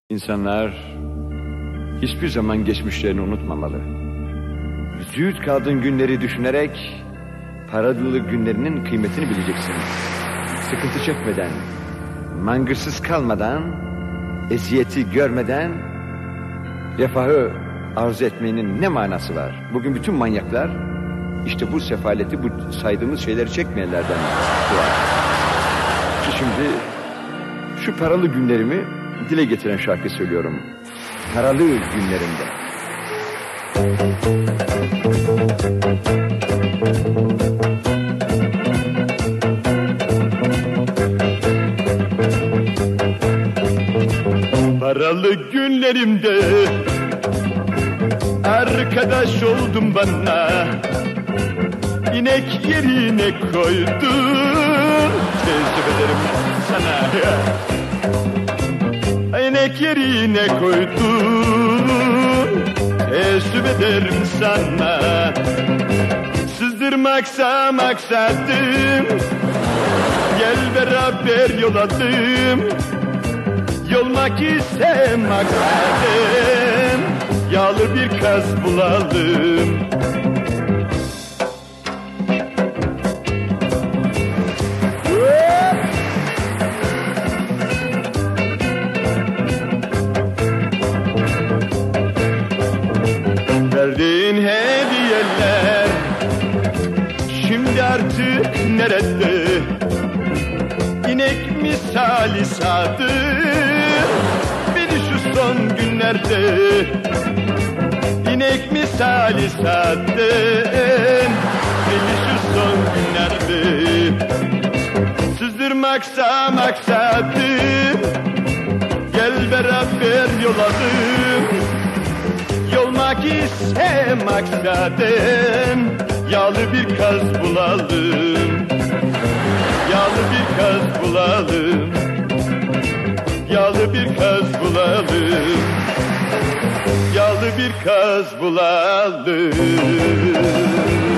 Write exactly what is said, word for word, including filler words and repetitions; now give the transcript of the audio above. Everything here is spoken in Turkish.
İnsanlar hiçbir zaman geçmişlerini unutmamalı. Züğürt kaldığın günleri düşünerek paralı günlerinin kıymetini bileceksin. Sıkıntı çekmeden, mangırsız kalmadan, eziyeti görmeden refahı arzu etmenin ne manası var? Bugün bütün manyaklar işte bu sefaleti, bu saydığımız şeyleri çekmeyenlerden doğar. Şimdi şu paralı günlerimi dile getiren şarkı söylüyorum. Paralı günlerimde. Paralı günlerimde arkadaş oldun bana, inek yerine koydum, teessüf ederim sana. İnek yerine koydum, teessüf ederim sana. Sızdırmaksa maksadım, gel beraber yol alalım. Yolmak ise maksadım, yağlı bir kaz bulalım. Verdiğin hediyeler şimdi artık nerede? İnek misali sadır beni şu son günlerde. İnek misali sadır beni şu son günlerde. Sızdırmaksa maksadım, gel beraber yol alalım. Yolmak ise maksadım, yağlı bir kaz bulalım. Yağlı bir kaz bulalım, yağlı bir kaz bulalım, yağlı bir kaz bulalım.